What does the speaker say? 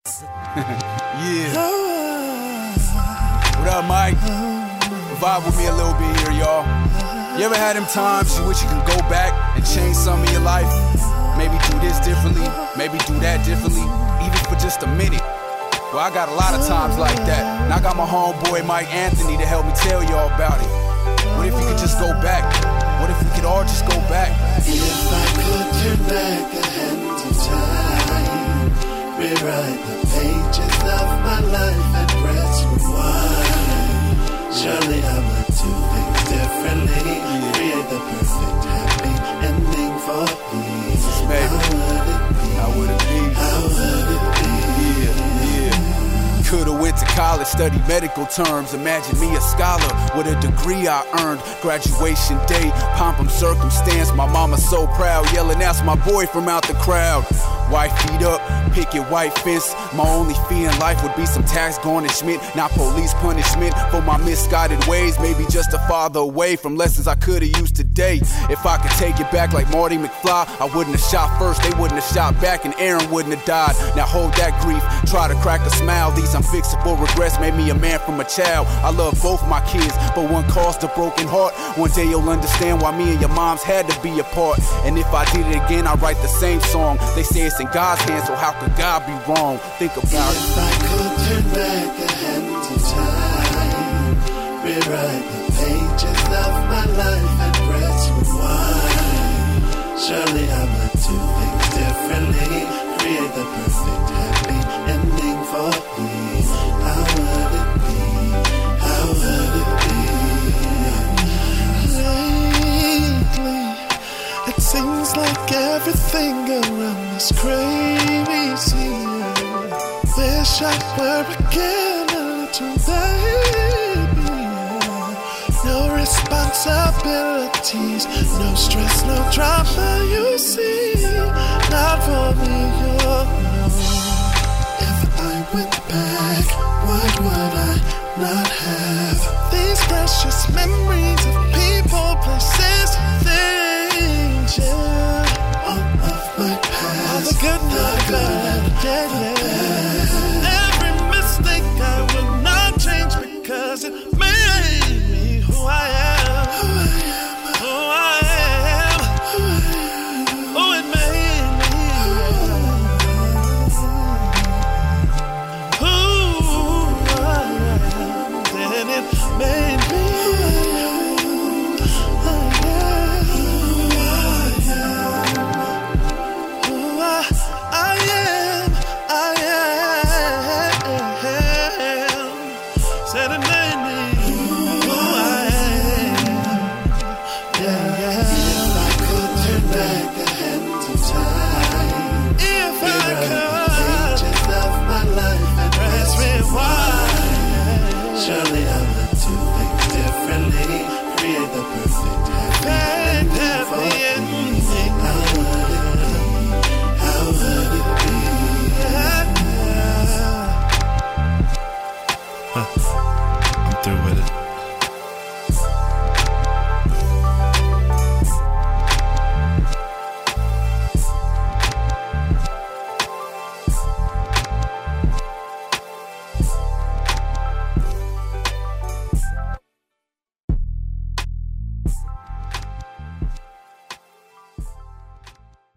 Yeah. What up, Mike? Vibe with me a little bit here, y'all. You ever had them times you wish you could go back and change some of your life? Maybe do this differently, maybe do that differently, even for just a minute. Well, I got a lot of times like that, and I got my homeboy Mike Anthony to help me tell y'all about it. What if we could just go back? What if we could all just go back? If I could turn back the hands of time, rewrite the pages of my life and press rewind, surely I would do things differently, create the perfect happy ending for me. How would it be? How would it be? Yeah. Could've went to college, studied medical terms. Imagine me a scholar with a degree I earned. Graduation day, pomp and circumstance. My mama so proud, yelling, that's my boy from out the crowd. White feet up, picket white fence. My only fee in life would be some tax garnishment, not police punishment for my misguided ways. Maybe just a farther away from lessons I could've used today. If I could take it back like Marty McFly, I wouldn't have shot first, they wouldn't have shot back, and Aaron wouldn't have died. Now hold that grief, try to crack a smile. These unfixable regrets made me a man from a child. I love both my kids, but one caused a broken heart. One day you'll understand why me and your moms had to be apart. And if I did it again, I'd write the same song. They say it's in God's hands, so how could God be wrong? Think about it. If I could turn back the hands of time, rewrite the pages of my life and press rewind, surely I would do things differently, create the perfect happy ending for me. How would it be? How would it be? Lately, it seems like everything around is crazy. Wish I were again a little baby. No responsibilities, no stress, no drama. You see, not for me, you're